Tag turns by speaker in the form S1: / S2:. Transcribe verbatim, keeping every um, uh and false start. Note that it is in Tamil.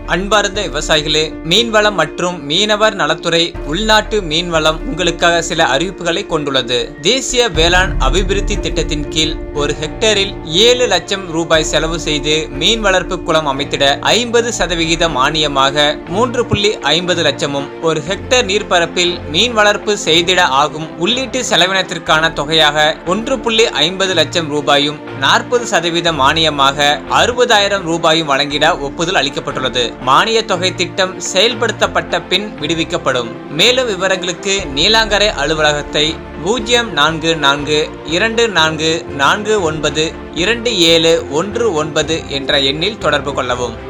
S1: அன்பார்ந்த விவசாயிகளே, மீன்வளம் மற்றும் மீனவர் நலத்துறை உள்நாட்டு மீன்வளம் உங்களுக்காக சில அறிவிப்புகளை கொண்டுள்ளது. தேசிய வேளாண் அபிவிருத்தி திட்டத்தின் கீழ் ஒரு ஹெக்டேரில் ஏழு லட்சம் ரூபாய் செலவு செய்து மீன் வளர்ப்பு குளம் அமைத்திட ஐம்பது சதவிகித மானியமாக மூன்று புள்ளி ஐம்பது லட்சமும், ஒரு ஹெக்டேர் நீர்பரப்பில் மீன் வளர்ப்பு செய்திட ஆகும் உள்ளீட்டு செலவினத்திற்கான தொகையாக ஒன்று புள்ளி ஐம்பது லட்சம் ரூபாயும், நாற்பது சதவீத மானியமாக அறுபதாயிரம் ரூபாயும் வழங்கிட ஒப்புதல் அளிக்கப்பட்டுள்ளது. மானிய தொகை திட்டம் செயல்படுத்தப்பட்ட பின் விடுவிக்கப்படும். மேலும் விவரங்களுக்கு நீலாங்கரை அலுவலகத்தை பூஜ்ஜியம் நான்கு நான்கு இரண்டு நான்கு நான்கு ஒன்பது இரண்டு ஏழு ஒன்று ஒன்பது என்ற எண்ணில் தொடர்பு கொள்ளவும்.